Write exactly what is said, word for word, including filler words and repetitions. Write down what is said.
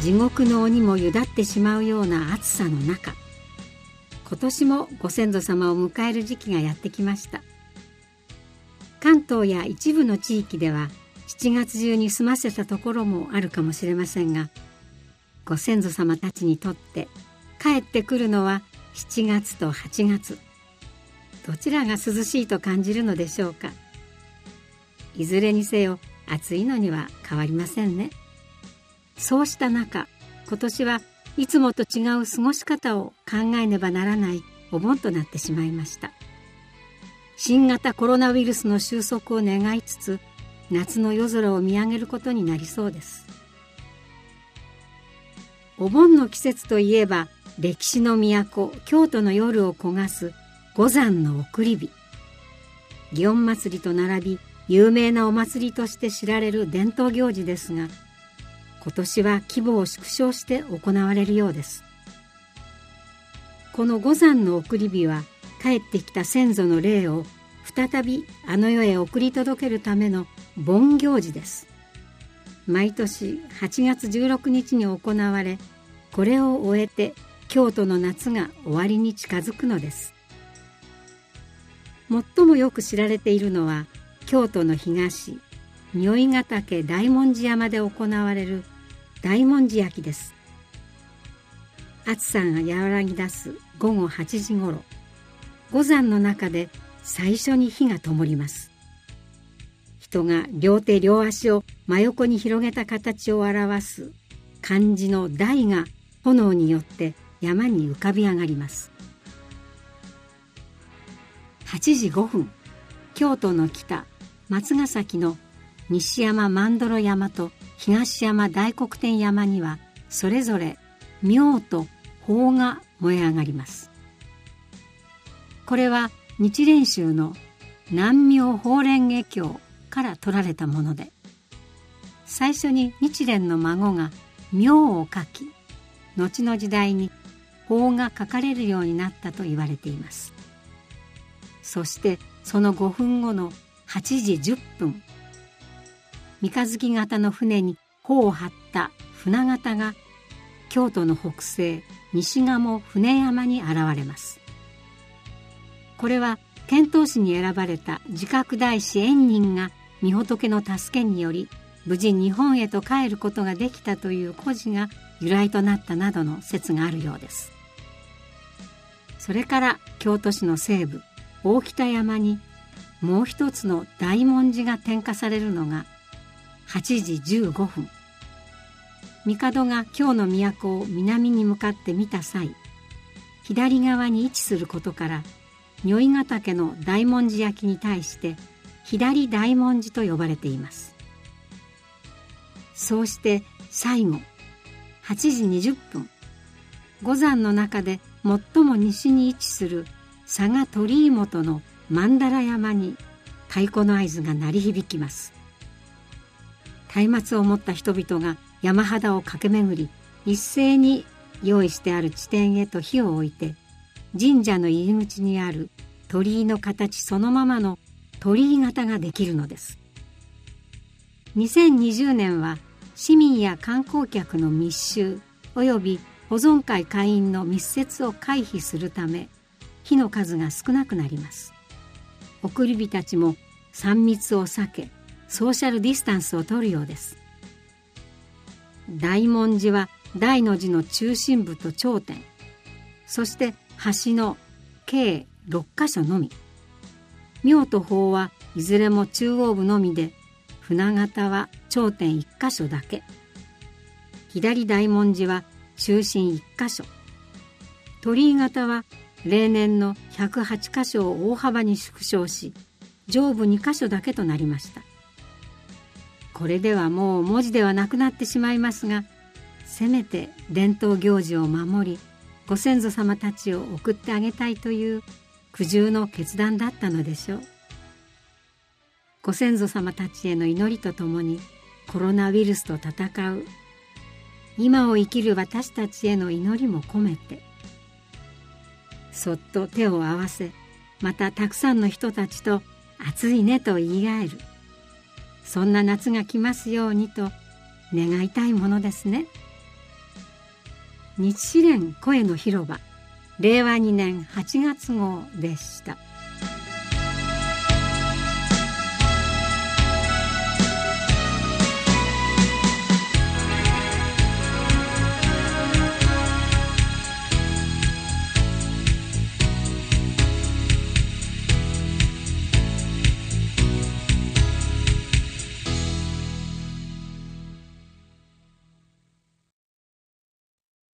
地獄の鬼もゆだってしまうような暑さの中、今年もご先祖様を迎える時期がやってきました。関東や一部の地域ではしちがつ中に済ませたところもあるかもしれませんが、ご先祖様たちにとって帰ってくるのはしちがつとはちがつ、どちらが涼しいと感じるのでしょうか。いずれにせよ暑いのには変わりませんね。そうした中、今年はいつもと違う過ごし方を考えねばならないお盆となってしまいました。新型コロナウイルスの収束を願いつつ、夏の夜空を見上げることになりそうです。お盆の季節といえば、歴史の都京都の夜を焦がす五山の送り火、祇園祭と並び有名なお祭りとして知られる伝統行事ですが、今年は規模を縮小して行われるようです。この五山の送り火は、帰ってきた先祖の霊を再びあの世へ送り届けるための盆行事です。毎年はちがつじゅうろくにちに行われ、これを終えて京都の夏が終わりに近づくのです。最もよく知られているのは、京都の東如意ヶ岳大文字山で行われる大文字焼きです。暑さが和らぎ出すごごはちじごろ、五山の中で最初に火が灯ります。人が両手両足を真横に広げた形を表す漢字の大が炎によって山に浮かび上がります。はちじごふん、京都の北松ヶ崎の西山万泥山と東山大黒天山には、それぞれ明と法が燃え上がります。これは日蓮宗の南明法蓮華経から取られたもので、最初に日蓮の孫が明を書き、後の時代に法が書かれるようになったと言われています。そしてそのごふんごのはちじじゅっぷん、三日月型の船に帆を張った船形が京都の北西西鴨船山に現れます。これは遣唐使に選ばれた慈覚大師円仁が御仏の助けにより無事日本へと帰ることができたという故事が由来となったなどの説があるようです。それから京都市の西部大北山にもう一つの大文字が点火されるのがはちじじゅうごふん。帝が京の都を南に向かって見た際、左側に位置することから如意ヶ岳の大文字焼きに対して左大文字と呼ばれています。そうして最後はちじにじゅっぷん、五山の中で最も西に位置する佐賀鳥居本の曼荼羅山に太鼓の合図が鳴り響きます。松明を持った人々が山肌を駆け巡り、一斉に用意してある地点へと火を置いて、神社の入り口にある鳥居の形そのままの鳥居型ができるのです。にせんにじゅうねんは市民や観光客の密集および保存会会員の密接を回避するため、火の数が少なくなります。送り火たちもさん密を避け、ソーシャルディスタンスを取るようです。大文字は大の字の中心部と頂点、そして橋の計ろっかしょのみ。明と法はいずれも中央部のみで、船形は頂点いっかしょだけ。左大文字は中心いっかしょ。鳥居形は例年のひゃくはちかしょを大幅に縮小し、上部にかしょだけとなりました。これではもう文字ではなくなってしまいますが、せめて伝統行事を守り、ご先祖様たちを送ってあげたいという苦渋の決断だったのでしょう。ご先祖様たちへの祈りとともに、コロナウイルスと戦う今を生きる私たちへの祈りも込めて、そっと手を合わせ、またたくさんの人たちと暑いねと言い合える、そんな夏が来ますようにと願いたいものですね。 日蓮声の広場れいわにねんはちがつ号でした。